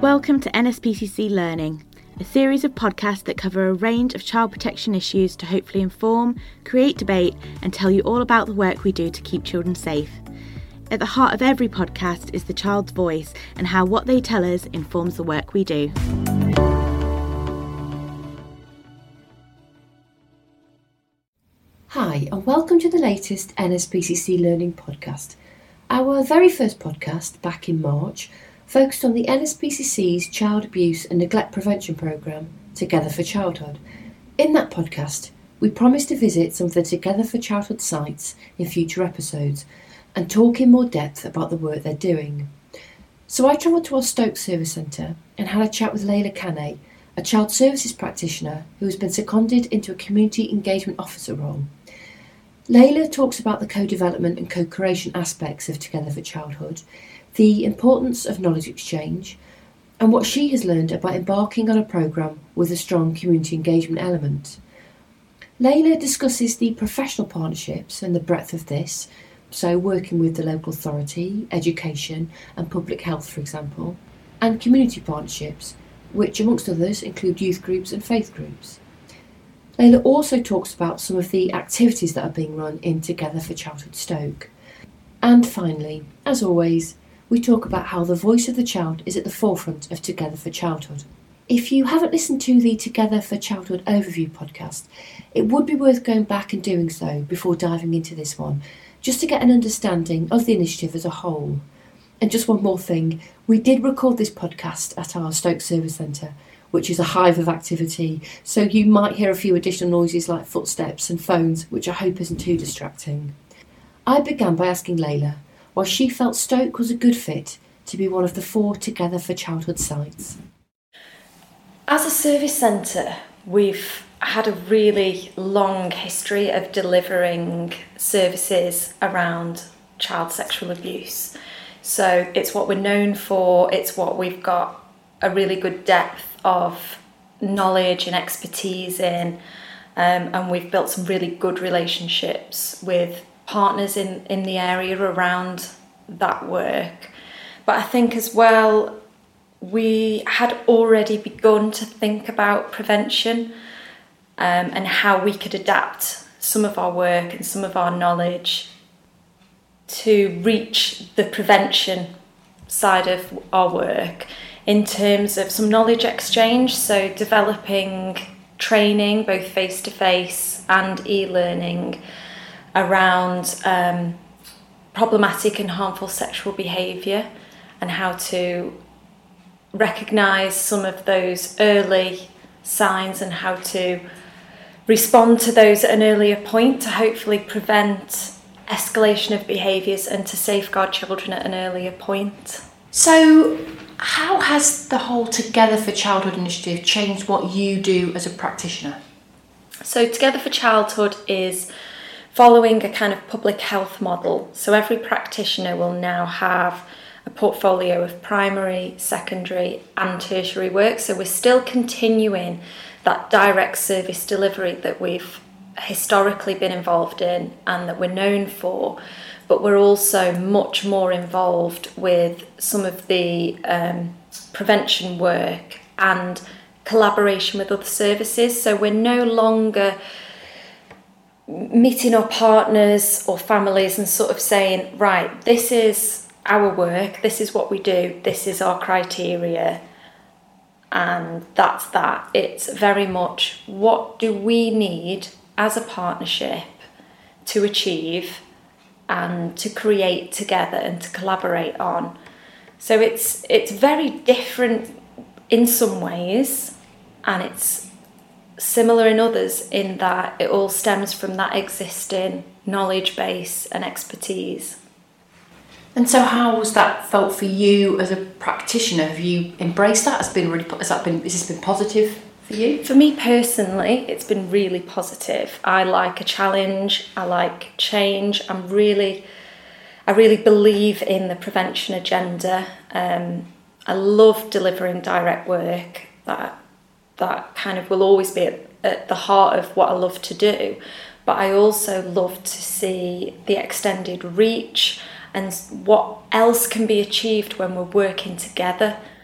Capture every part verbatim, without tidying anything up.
Welcome to N S P C C Learning, a series of podcasts that cover a range of child protection issues to hopefully inform, create debate and tell you all about the work we do to keep children safe. At the heart of every podcast is the child's voice and how what they tell us informs the work we do. Hi and welcome to the latest N S P C C Learning podcast. Our very first podcast back in March focused on the N S P C C's Child Abuse and Neglect Prevention Programme, Together for Childhood. In that podcast, we promised to visit some of the Together for Childhood sites in future episodes and talk in more depth about the work they're doing. So I travelled to our Stoke Service Centre and had a chat with Layla Kane, a child services practitioner who has been seconded into a community engagement officer role. Layla talks about the co-development and co-creation aspects of Together for Childhood, the importance of knowledge exchange, and what she has learned about embarking on a programme with a strong community engagement element. Layla discusses the professional partnerships and the breadth of this, so working with the local authority, education and public health, for example, and community partnerships, which amongst others include youth groups and faith groups. Layla also talks about some of the activities that are being run in Together for Childhood Stoke. And finally, as always, we talk about how the voice of the child is at the forefront of Together for Childhood. If you haven't listened to the Together for Childhood Overview podcast, it would be worth going back and doing so before diving into this one, just to get an understanding of the initiative as a whole. And just one more thing, we did record this podcast at our Stoke Service Centre, which is a hive of activity, so you might hear a few additional noises like footsteps and phones, which I hope isn't too distracting. I began by asking Layla why she felt Stoke was a good fit to be one of the four Together for Childhood sites. As a service centre, we've had a really long history of delivering services around child sexual abuse. So it's what we're known for, it's what we've got a really good depth of knowledge and expertise in, um, and we've built some really good relationships with partners in, in the area around that work. But I think as well, we had already begun to think about prevention um, and how we could adapt some of our work and some of our knowledge to reach the prevention side of our work in terms of some knowledge exchange, so developing training, both face-to-face and e-learning, around um, problematic and harmful sexual behaviour and how to recognise some of those early signs and how to respond to those at an earlier point to hopefully prevent escalation of behaviours and to safeguard children at an earlier point. So how has the whole Together for Childhood initiative changed what you do as a practitioner? So Together for Childhood is following a kind of public health model. So every practitioner will now have a portfolio of primary, secondary and tertiary work. So we're still continuing that direct service delivery that we've historically been involved in and that we're known for, but we're also much more involved with some of the um, prevention work and collaboration with other services. So we're no longer meeting our partners or families and sort of saying, right, this is our work, this is what we do, this is our criteria, and that's that. It's very much what do we need as a partnership to achieve and to create together and to collaborate on. So it's it's very different in some ways, and it's similar in others in that it all stems from that existing knowledge base and expertise. And so how has that felt for you as a practitioner? Have you embraced that? Has been really has that been has this been positive for you? For me personally, it's been really positive. I like a challenge, I like change. I'm really I really believe in the prevention agenda. Um, I love delivering direct work. That that kind of will always be at, at the heart of what I love to do. But I also love to see the extended reach and what else can be achieved when we're working together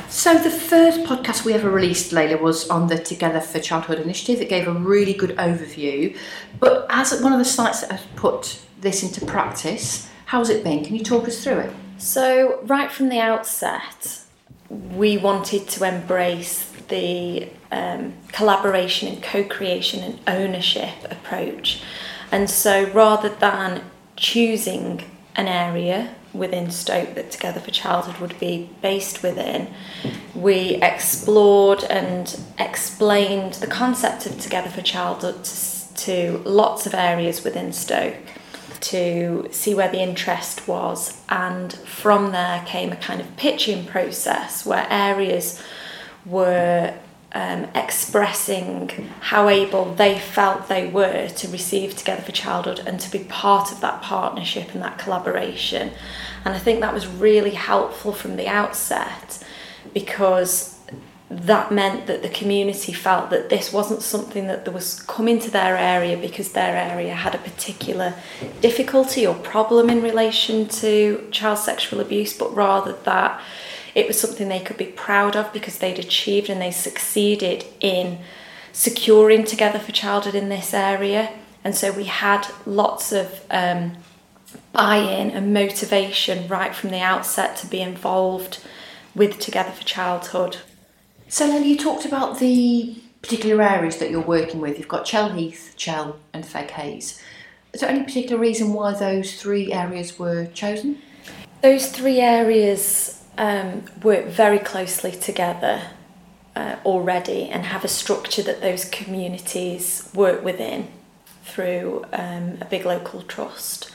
So the first podcast we ever released, Layla, was on the Together for Childhood initiative. It gave a really good overview. But as one of the sites that has put this into practice, how's it been? Can you talk us through it? So right from the outset, we wanted to embrace the um, collaboration and co-creation and ownership approach. And so rather than choosing an area within Stoke that Together for Childhood would be based within, we explored and explained the concept of Together for Childhood to, to lots of areas within Stoke to see where the interest was, and from there came a kind of pitching process where areas were um, expressing how able they felt they were to receive Together for Childhood and to be part of that partnership and that collaboration. And I think that was really helpful from the outset, because that meant that the community felt that this wasn't something that there was coming to their area because their area had a particular difficulty or problem in relation to child sexual abuse, but rather that it was something they could be proud of because they'd achieved and they succeeded in securing Together for Childhood in this area. And so we had lots of um, buy-in and motivation right from the outset to be involved with Together for Childhood. So Layla, you talked about the particular areas that you're working with. You've got Chell Heath, Chell and Feg Hayes. Is there any particular reason why those three areas were chosen? Those three areas um, work very closely together uh, already and have a structure that those communities work within through um, a big local trust.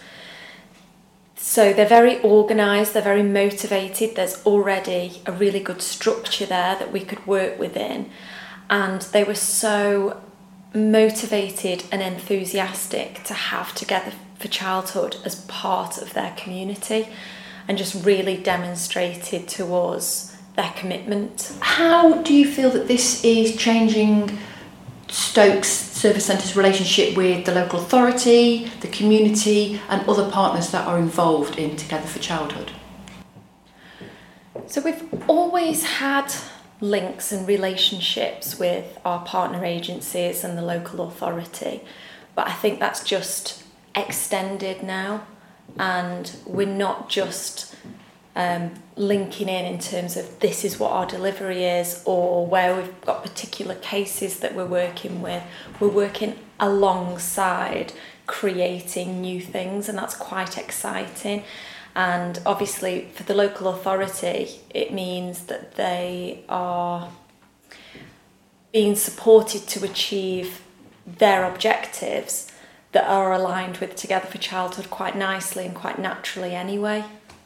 So they're very organised, they're very motivated, there's already a really good structure there that we could work within, and they were so motivated and enthusiastic to have Together for Childhood as part of their community and just really demonstrated to us their commitment. How do you feel that this is changing Stoke's Service Centre's relationship with the local authority, the community and other partners that are involved in Together for Childhood? So we've always had links and relationships with our partner agencies and the local authority, but I think that's just extended now, and we're not just Um, linking in in terms of this is what our delivery is or where we've got particular cases that we're working with. We're working alongside creating new things, and that's quite exciting. And obviously for the local authority it means that they are being supported to achieve their objectives that are aligned with Together for Childhood quite nicely and quite naturally anyway.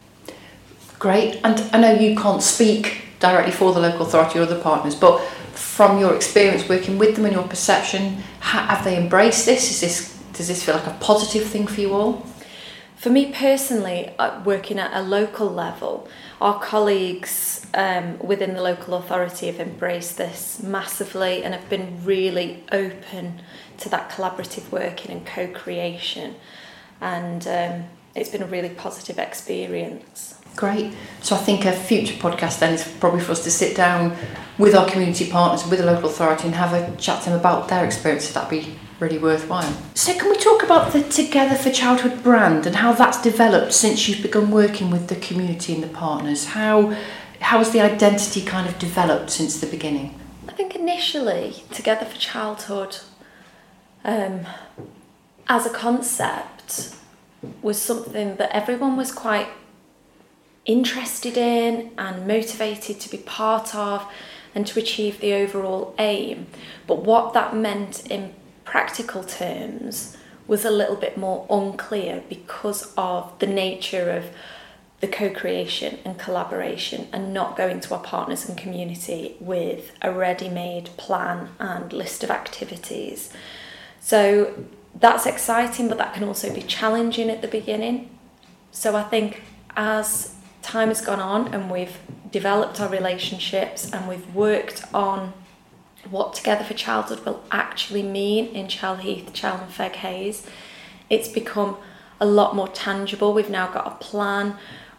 Great. And I know you can't speak directly for the local authority or other partners, but from your experience working with them and your perception, have they embraced this? Is this does this feel like a positive thing for you all? For me personally, working at a local level, our colleagues um, within the local authority have embraced this massively and have been really open to that collaborative working and co-creation, and um, it's been a really positive experience. Great. So I think a future podcast then is probably for us to sit down with our community partners, with the local authority, and have a chat to them about their experiences. That'd be really worthwhile. So can we talk about the Together for Childhood brand and how that's developed since you've begun working with the community and the partners? How how has the identity kind of developed since the beginning? I think initially Together for Childhood um, as a concept was something that everyone was quite interested in and motivated to be part of and to achieve the overall aim. But what that meant in practical terms was a little bit more unclear because of the nature of the co-creation and collaboration and not going to our partners and community with a ready-made plan and list of activities. So that's exciting, but that can also be challenging at the beginning. So I think as time has gone on and we've developed our relationships and we've worked on what Together for Childhood will actually mean in Chell Heath, Chell and Feg Hayes, it's become a lot more tangible. We've now got a plan,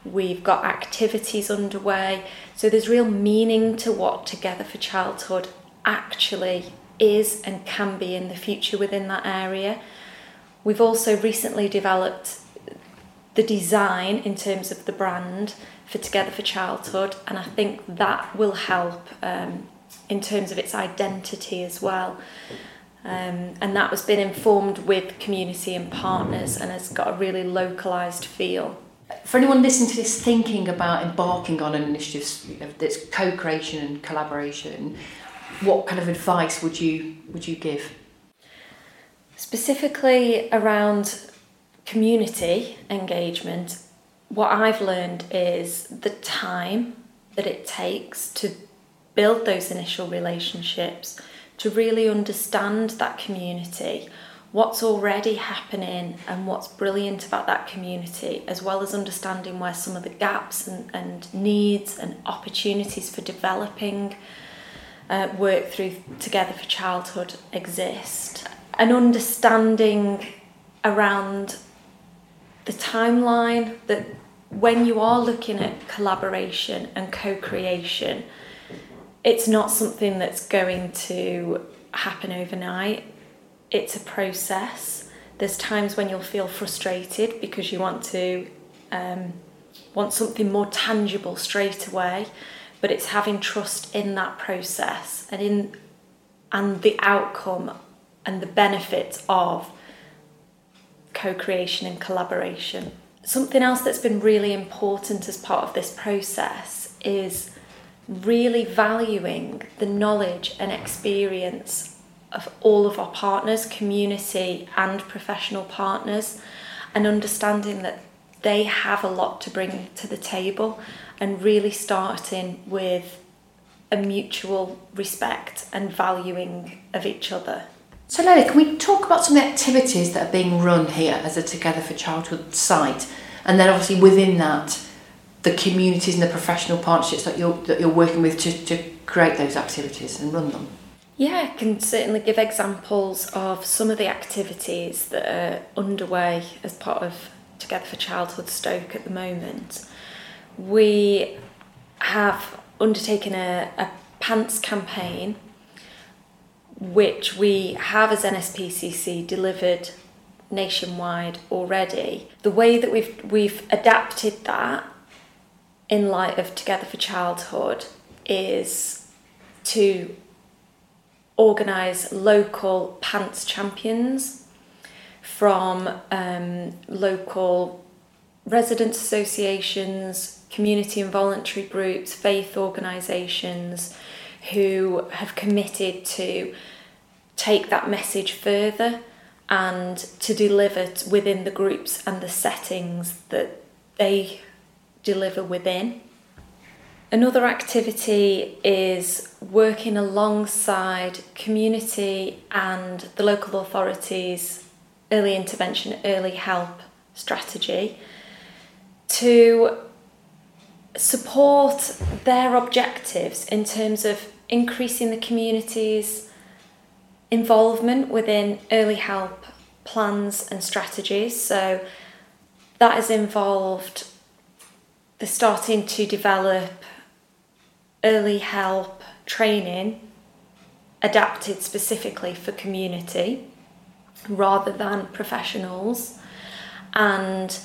We've got activities underway. So there's real meaning to what Together for Childhood actually is and can be in the future within that area. We've also recently developed the design in terms of the brand for Together for Childhood, and I think that will help um, in terms of its identity as well. Um, and that has been informed with community and partners and has got a really localised feel. For anyone listening to this thinking about embarking on an initiative that's co-creation and collaboration, what kind of advice would you would you give? Specifically around community engagement, what I've learned is the time that it takes to build those initial relationships, to really understand that community, what's already happening and what's brilliant about that community, as well as understanding where some of the gaps and, and needs and opportunities for developing uh, work through Together for Childhood exist. An understanding around the timeline that when you are looking at collaboration and co-creation, it's not something that's going to happen overnight. It's a process. There's times when you'll feel frustrated because you want to um, want something more tangible straight away, but it's having trust in that process and in and the outcome and the benefits of co-creation and collaboration. Something else that's been really important as part of this process is really valuing the knowledge and experience of all of our partners, community and professional partners, and understanding that they have a lot to bring to the table, and really starting with a mutual respect and valuing of each other. So Leila, can we talk about some of the activities that are being run here as a Together for Childhood site, and then obviously within that the communities and the professional partnerships that you're that you're working with to, to create those activities and run them? Yeah, I can certainly give examples of some of the activities that are underway as part of Together for Childhood Stoke at the moment. We have undertaken a, a pants campaign, which we have as N S P C C delivered nationwide already. The way that we've we've adapted that in light of Together for Childhood is to organise local pants champions from um, local residents associations, community and voluntary groups, faith organisations who have committed to take that message further and to deliver it within the groups and the settings that they deliver within. Another activity is working alongside community and the local authorities' early intervention, early help strategy to support their objectives in terms of increasing the community's involvement within early help plans and strategies. So that has involved the starting to develop early help training adapted specifically for community rather than professionals, and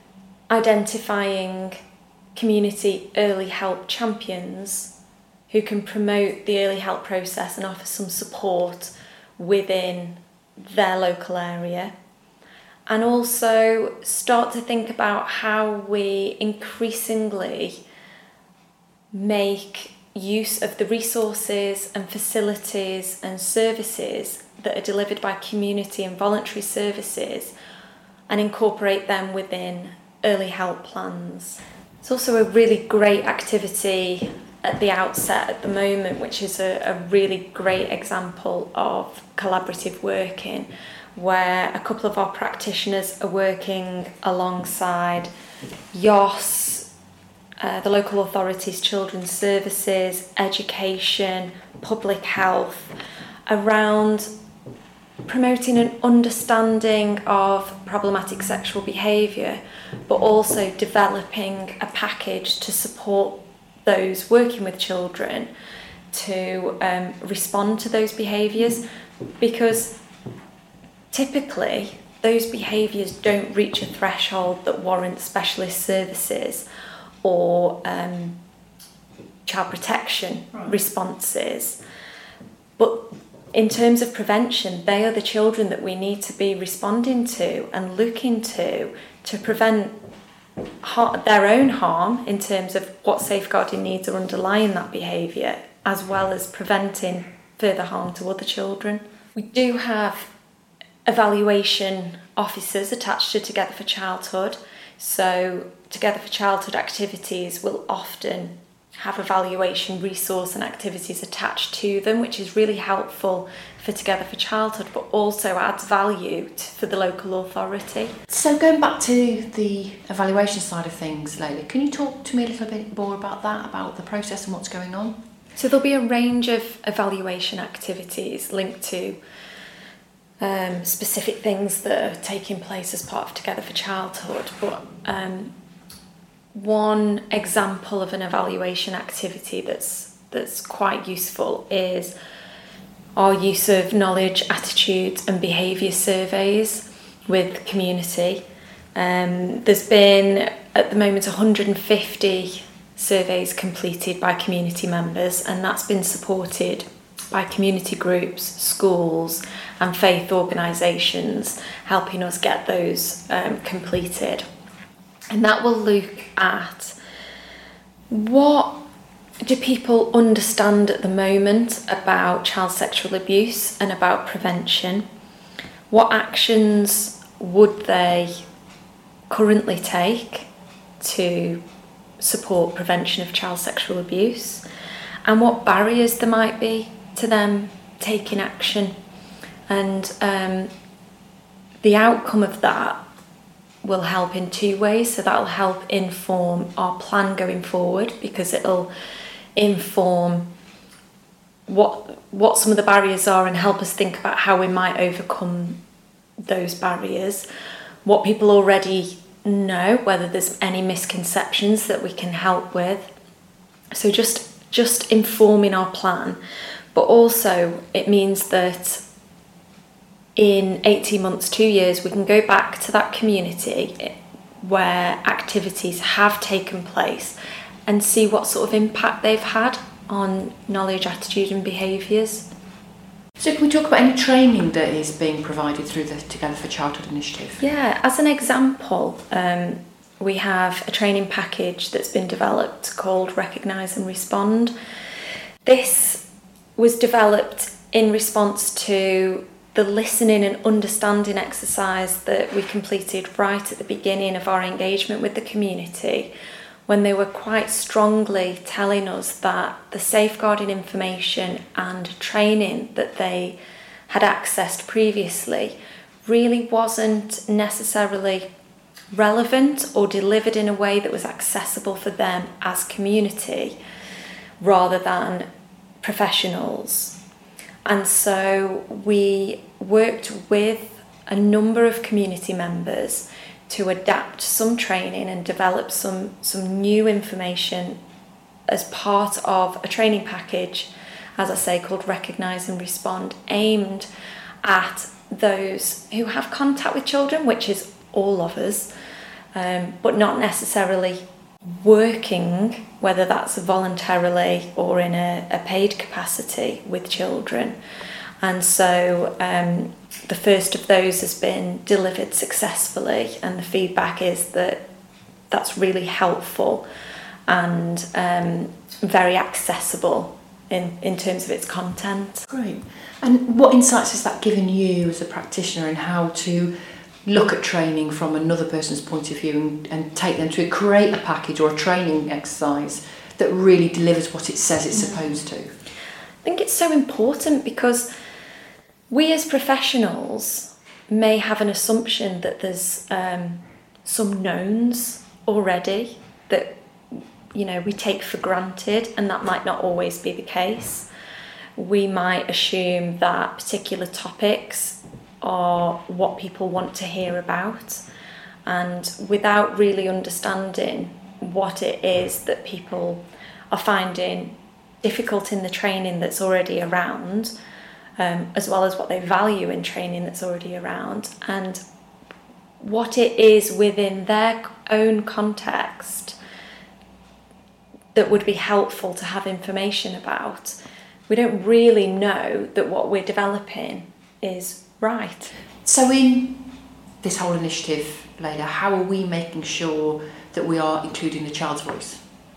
identifying community early help champions who can promote the early help process and offer some support within their local area, and also start to think about how we increasingly make use of the resources and facilities and services that are delivered by community and voluntary services and incorporate them within early help plans. It's also a really great activity at the outset at the moment, which is a, a really great example of collaborative working, where a couple of our practitioners are working alongside Y O S, uh, the local authorities, children's services, education, public health, around promoting an understanding of problematic sexual behaviour, but also developing a package to support those working with children to um, respond to those behaviours, because typically those behaviours don't reach a threshold that warrants specialist services or um, child protection right. responses. But in terms of prevention, they are the children that we need to be responding to and looking to to prevent har- their own harm in terms of what safeguarding needs are underlying that behaviour, as well as preventing further harm to other children. We do have evaluation officers attached to Together for Childhood. So Together for Childhood activities will often have evaluation resource and activities attached to them, which is really helpful for Together for Childhood, but also adds value to, for the local authority. So going back to the evaluation side of things, Layla, can you talk to me a little bit more about that, about the process and what's going on? So there'll be a range of evaluation activities linked to um, specific things that are taking place as part of Together for Childhood, but um, one example of an evaluation activity that's that's quite useful is our use of knowledge, attitudes and behaviour surveys with community. Um, there's been at the moment one hundred fifty surveys completed by community members, and that's been supported by community groups, schools and faith organisations helping us get those um, completed. And that will look at what do people understand at the moment about child sexual abuse and about prevention? What actions would they currently take to support prevention of child sexual abuse? And what barriers there might be to them taking action? And um, the outcome of that will help in two ways. So that'll help inform our plan going forward, because it'll inform what what some of the barriers are and help us think about how we might overcome those barriers, what people already know, whether there's any misconceptions that we can help with. So just just informing our plan, but also it means that in eighteen months, two years, we can go back to that community where activities have taken place and see what sort of impact they've had on knowledge, attitude and behaviours. So can we talk about any training that is being provided through the Together for Childhood initiative? Yeah, as an example, um, we have a training package that's been developed called Recognise and Respond. This was developed in response to the listening and understanding exercise that we completed right at the beginning of our engagement with the community, when they were quite strongly telling us that the safeguarding information and training that they had accessed previously really wasn't necessarily relevant or delivered in a way that was accessible for them as community rather than professionals. And so we worked with a number of community members to adapt some training and develop some, some new information as part of a training package, as I say, called Recognise and Respond, aimed at those who have contact with children, which is all of us, um, but not necessarily working, whether that's voluntarily or in a, a paid capacity with children. And so um, the first of those has been delivered successfully, and the feedback is that that's really helpful and um, very accessible in, in terms of its content. Great. And what insights has that given you as a practitioner in how to look at training from another person's point of view and, and take them to create a package or a training exercise that really delivers what it says it's supposed to? I think it's so important because we as professionals may have an assumption that there's um, some knowns already that, you know, we take for granted, and that might not always be the case. We might assume that particular topics are what people want to hear about, And without really understanding what it is that people are finding difficult in the training that's already around, um, as well as what they value in training that's already around, and what it is within their own context that would be helpful to have information about, we don't really know that what we're developing is right. So in this whole initiative, Layla, how are we making sure that we are including the child's voice?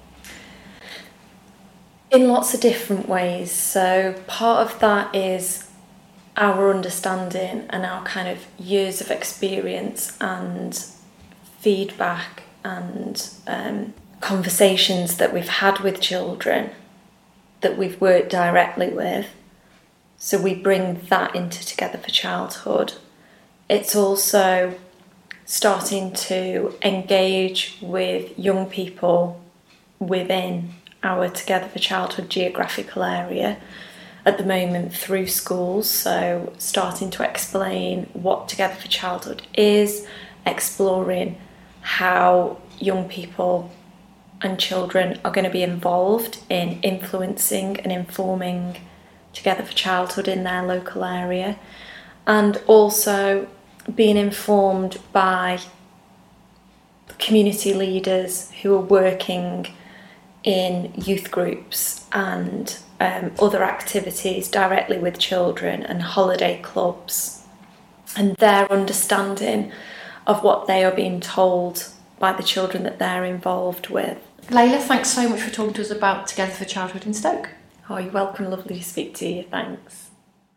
In lots of different ways. So part of that is our understanding and our kind of years of experience and feedback and um, conversations that we've had with children that we've worked directly with. So we bring that into Together for Childhood. It's also starting to engage with young people within our Together for Childhood geographical area at the moment through schools. So starting to explain what Together for Childhood is, exploring how young people and children are going to be involved in influencing and informing Together for Childhood in their local area, and also being informed by community leaders who are working in youth groups and um, other activities directly with children and holiday clubs, and their understanding of what they are being told by the children that they're involved with. Layla, thanks so much for talking to us about Together for Childhood in Stoke. Oh, you're welcome. Lovely to speak to you. Thanks.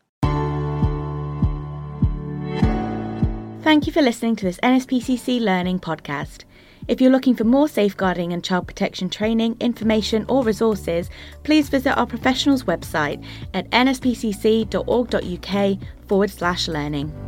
Thank you for listening to this N S P C C Learning podcast. If you're looking for more safeguarding and child protection training, information or resources, please visit our professionals website at nspcc.org.uk forward slash learning.